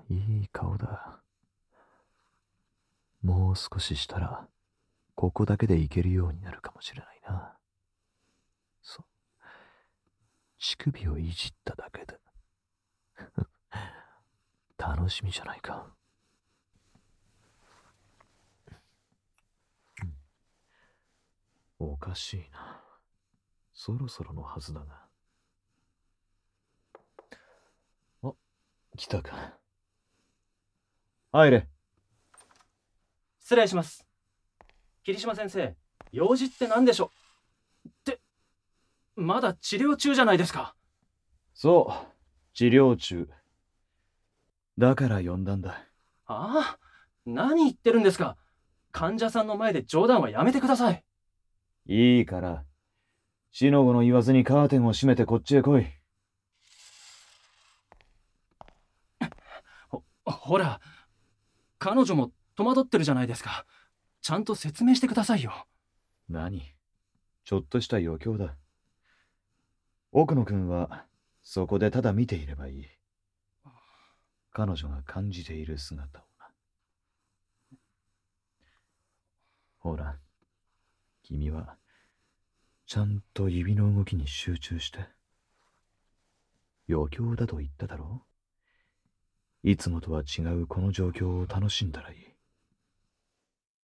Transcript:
いい顔だ。もう少ししたら、ここだけでいけるようになるかもしれないな。そう。乳首をいじっただけで。楽しみじゃないか。おかしいな。そろそろのはずだが。あ、来たか。入れ。 失礼します。桐島先生、用事って何でしょうって、まだ治療中じゃないですか。 そう、治療中。だから呼んだんだ。 ああ、何言ってるんですか。患者さんの前で冗談はやめてください。 いいから、しのごの言わずにカーテンを閉めてこっちへ来い。 ほら、彼女も戸惑ってるじゃないですか。ちゃんと説明してくださいよ。 何？ちょっとした余興だ。奥野くんは、そこでただ見ていればいい。彼女が感じている姿をな。ほら、君は、ちゃんと指の動きに集中して。余興だと言っただろう？いつもとは違うこの状況を楽しんだらいい。